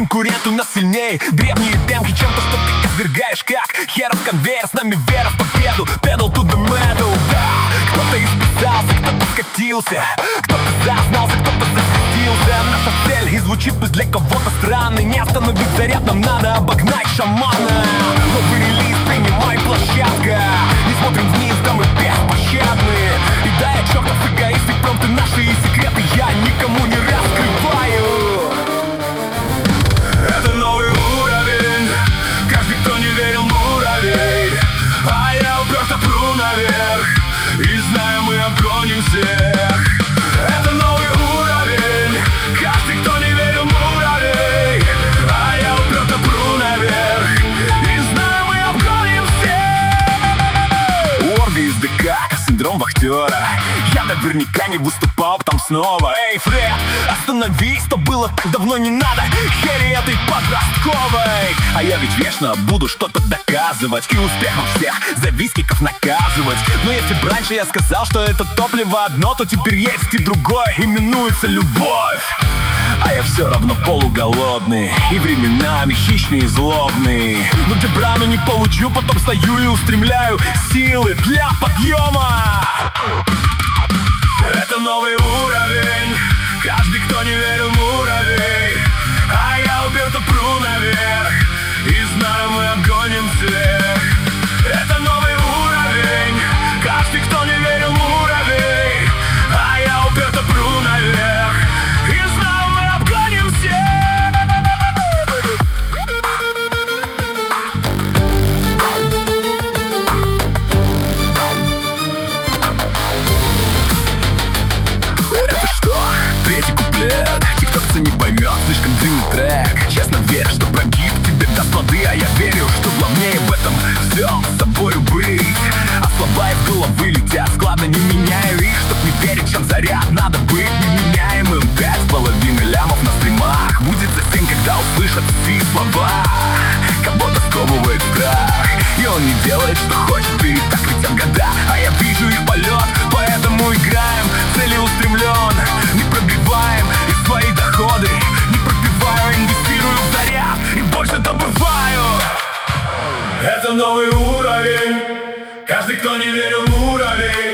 конкурент у нас сильней. Древние демки чем-то, что ты извергаешь как херов конвейер. С нами вера в победу, pedal to the metal. Да, кто-то исписался, кто-то скатился, кто-то зазнался, кто-то засветился. Наша цель и звучит пусть для кого-то странный. Не остановить заряд, нам надо обогнать шамана. Новый релиз, принимай, площадка. Не смотрим вниз, да мы беспощадны. И да, я чертов эгоист, и промты наши и секреты я никому не раскрываю. Это новый уровень, каждый, кто не верил, муравей. А я уперто пру наверх, и знаю, мы обгоним всех. Это новый уровень, каждый, кто не верил, муравей. А я уперто пру наверх, и знаю, мы обгоним всех. Орга из ДК, синдром вахтера. Я наверняка не выступал там снова. Эй, Фред, остановись, то было так давно не надо хери этой подростковой. А я ведь вечно буду что-то доказывать и успехом всех завистников наказывать. Но если бы раньше я сказал, что это топливо одно, то теперь есть и другое, именуется любовь. А я все равно полуголодный и временами хищный и злобный. Но добра не получу, потом стою и устремляю силы для подъема. Это новый уровень, каждый, кто не верил, муравей. А я уперто пру наверх, и знаю, мы обгоним всех. Это новый уровень, каждый, кто не верил, муравей. А я уперто пру наверх, и знаю, мы обгоним всех. Третий куплет, тиктокца не поймет, слишком длинный трек. Честно верю, что прогиб тебе даст плоды, а я верю, что главнее в этом всем с собою быть. А слова из головы летят, складно не меняю их. Чтоб не верить, чем заряд, надо быть неменяемым. 5,5 лямов на стримах будет за всем, когда услышат все слова. Кого-то сковывает страх, и он не делает, что хочет, вперед так летят года. А я вижу их полет, поэтому играем целеустремлен. Не пробиваем и свои доходы не пробиваю, инвестирую в заряд и больше добываю. Это новый уровень, каждый, кто не верил, муравей.